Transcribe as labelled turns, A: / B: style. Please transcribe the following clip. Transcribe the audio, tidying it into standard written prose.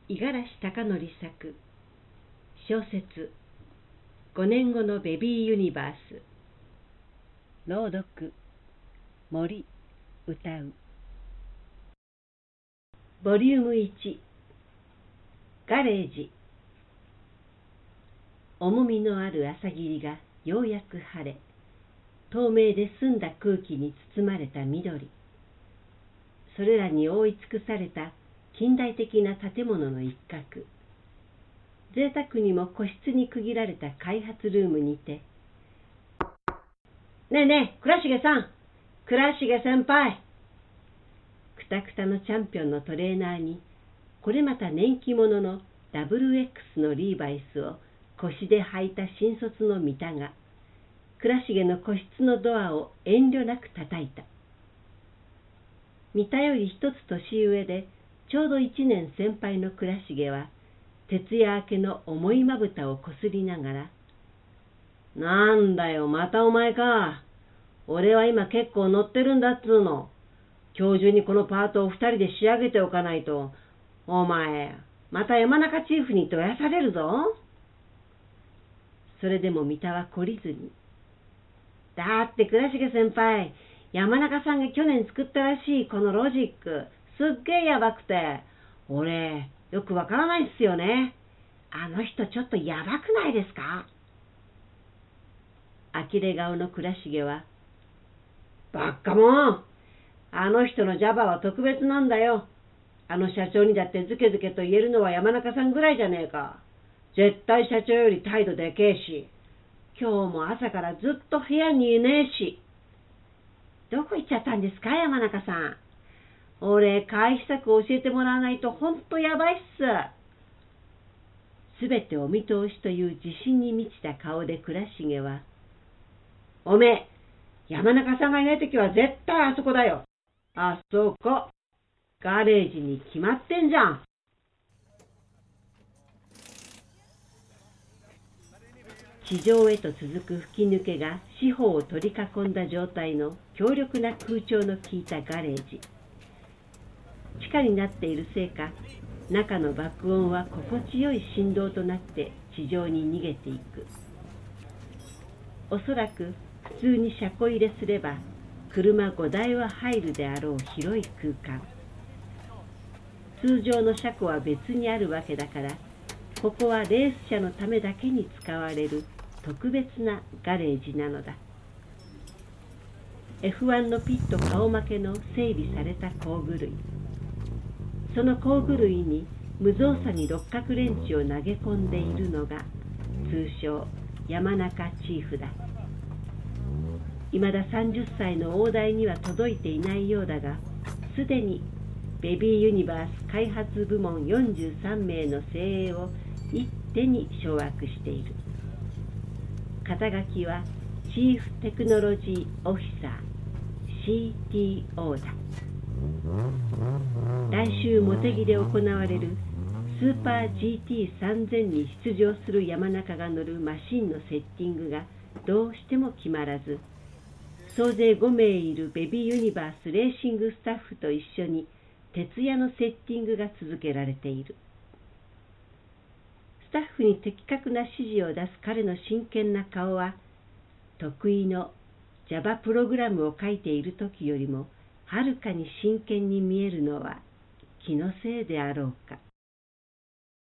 A: 五十嵐隆則作小説5年後のベビーユニバース。朗読森歌う。ボリューム1。ガレージ。重みのある朝霧がようやく晴れ、透明で澄んだ空気に包まれた緑、それらに覆い尽くされた近代的な建物の一角、贅沢にも個室に区切られた開発ルームにて、ねえねえ、倉重さん、倉重先輩。くたくたのチャンピオンのトレーナーに、これまた年季物の WX のリーバイスを腰で履いた新卒の三田が、倉重の個室のドアを遠慮なく叩いた。三田より一つ年上で、ちょうど1年先輩の倉重は、徹夜明けの重いまぶたをこすりながら、なんだよ、またお前か。俺は今結構乗ってるんだっつうの。今日中にこのパートを2人で仕上げておかないと、お前、また山中チーフにどやされるぞ。それでも三田は懲りずに。だって倉重先輩、山中さんが去年作ったらしいこのロジック、すっげえやばくて、俺、よくわからないっすよね。あの人ちょっとやばくないですか？呆れ顔の倉重は、ばっかもん。あの人のジャバは特別なんだよ。あの社長にだってズケズケと言えるのは山中さんぐらいじゃねえか。絶対社長より態度でけえし、今日も朝からずっと部屋にいねえし。どこ行っちゃったんですか、山中さん。俺、回避策を教えてもらわないとほんとやばいっす。すべてお見通しという自信に満ちた顔で倉重は、おめえ、山中さんがいないときは絶対あそこだよ。あそこ。ガレージに決まってんじゃん。地上へと続く吹き抜けが四方を取り囲んだ状態の強力な空調の効いたガレージ。地下になっているせいか、中の爆音は心地よい振動となって地上に逃げていく。おそらく普通に車庫入れすれば車5台は入るであろう広い空間。通常の車庫は別にあるわけだから、ここはレース車のためだけに使われる特別なガレージなのだ。F1 のピット顔負けの整備された工具類。その工具類に無造作に六角レンチを投げ込んでいるのが、通称山中チーフだ。いまだ30歳の大台には届いていないようだが、すでにベビーユニバース開発部門43名の精鋭を一手に掌握している。肩書きはチーフテクノロジーオフィサー CTO だ。来週茂木で行われるスーパー GT3000 に出場する山中が乗るマシンのセッティングがどうしても決まらず、総勢5名いるベビーユニバースレーシングスタッフと一緒に徹夜のセッティングが続けられている。スタッフに的確な指示を出す彼の真剣な顔は、得意の Java プログラムを書いている時よりもはるかに真剣に見えるのは気のせいであろうか。